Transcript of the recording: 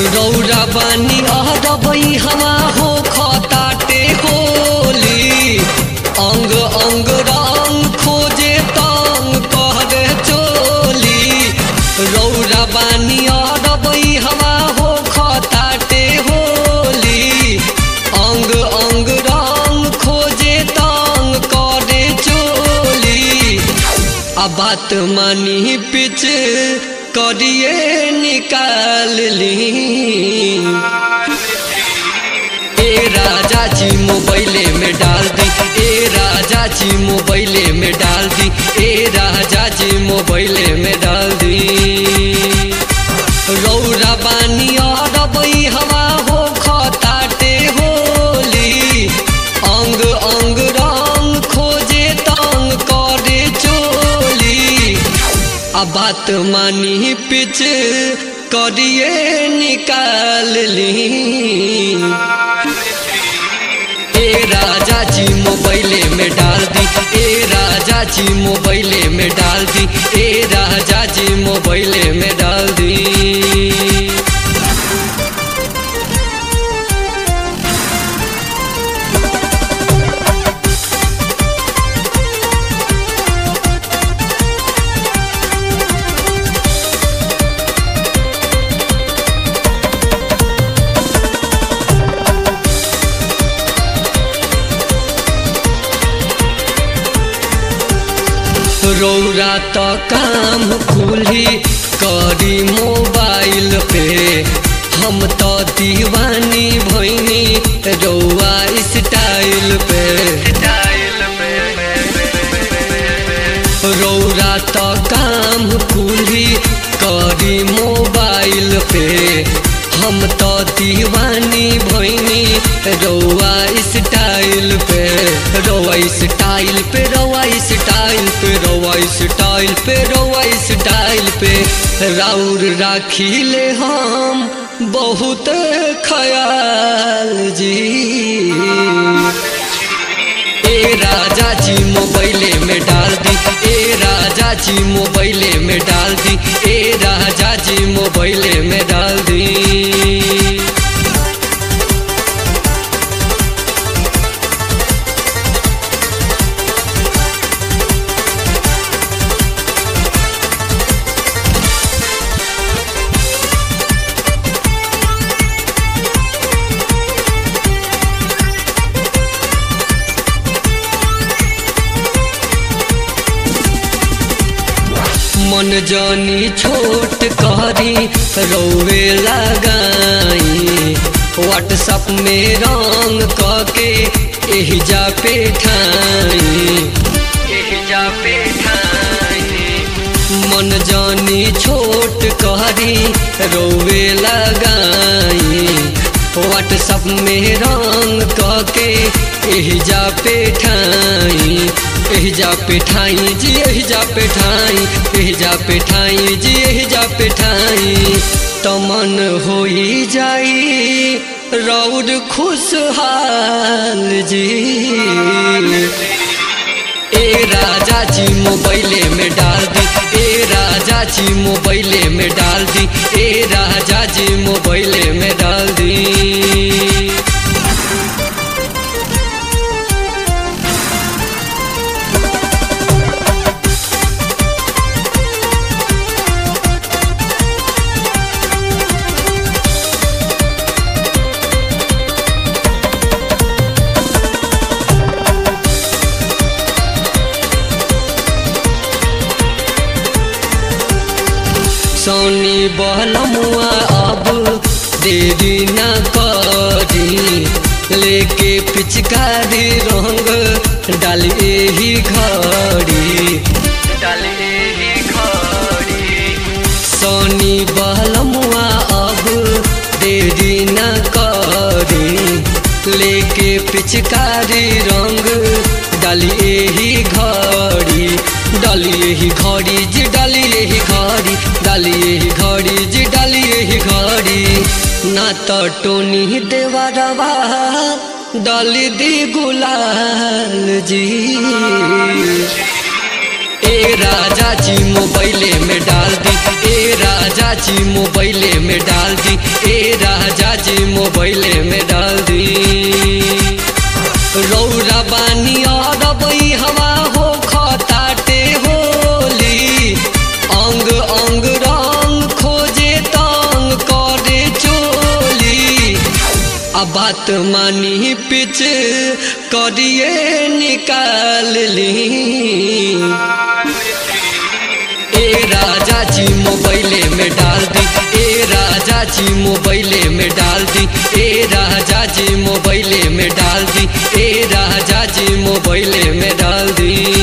रौरा बानी अहरबई हवा हो खताटे होली अंग अंग रंग खोजे तंग कहरे चोली रौरा बानी अहरबई हवा हो खताटे होली अंग अंग रंग खोजे तंग करे चोली आ बात मानी पिच करिए निकाल ली ए राजा जी मोबाइले में डाल दी ए राजा जी मोबाइले में डाल दी ए राजा जी मोबाइले में डाल दी रौरा बानी अरबई हवा हो खताटे होली अंग अंग रंग खोजे तंग करे चोली आ बात मानी पिच करिए निकाल ली ए राजा जी मोबाइले में डाल दी ए राजा जी मोबाइले में डाल दी ए राजा जी मोबाइले में डाल दी। रौरा तो काम खुली करी मोबाइल पे हम तो दीवानी भइनी रौआ स्टाइल पे रौरा तो काम खुली करी मोबाइल पे हम तो दीवानी भइनी रौआ स्टाइल पे रौआ स्टाइल पे रौआ स्टाइल पे रौआ स्टाइल पे रौआ स्टाइल पे राउर राखीले हम बहुत ख्याल जी ए राजा जी मोबाइले में डाल दी ए राजा जी मोबाइले में डाल दी ए राजा जी मोबाइले में डाल दी। मन जानी छोट करी रोवे लगाई व्हाट्सएप में रंग कके एहिजा पे ठाई मन जानी छोट करी रोवे लगाई व्हाट्सएप में रंग कके एहिजा पे ठाई एहिजा पे ठाई जी एहिजा पे ठाई एहिजा पे ठाई जी एहिजा पे ठाई तमन होई जाई रौद खुशहाल जी ए राजा जी मोबाइले में डाल दी ए राजा जी मोबाइले में डाल दी ए राजा जी मोबाइले में डाल दी। सोनी बहलमुआ अब देरी न करी लेके पिचकारी रंग डालिए ही घड़ी सोनी बहलमुआ अब देरी न करी लेके पिचकारी रंग डालिए ही घड़ी डालिए ही घड़ी जी डालिए ही घड़ी डालिए ही घड़ी जी डालिए ही घड़ी ना तो टोनी देवरवा डाली दी गुलाल जी ए राजा जी मोबाइले में डाल दी, ए राजा जी मोबाइले में डाल दी, ए राजा जी मोबाइले में डाल दी। रौरा बानी और बई हवा हो खताटे होली, अंग अंग रंग खोजे तंग करे चोली। अब बात मानी पिच करिए निकाल ली, ए राजा जी मोबाइले में डाल दी, ए राजा जी मोबाइले में डाल दी, ए राजा जी मोबाइले में डाल दी, ए राजा जी मोबाइले में डाल दी।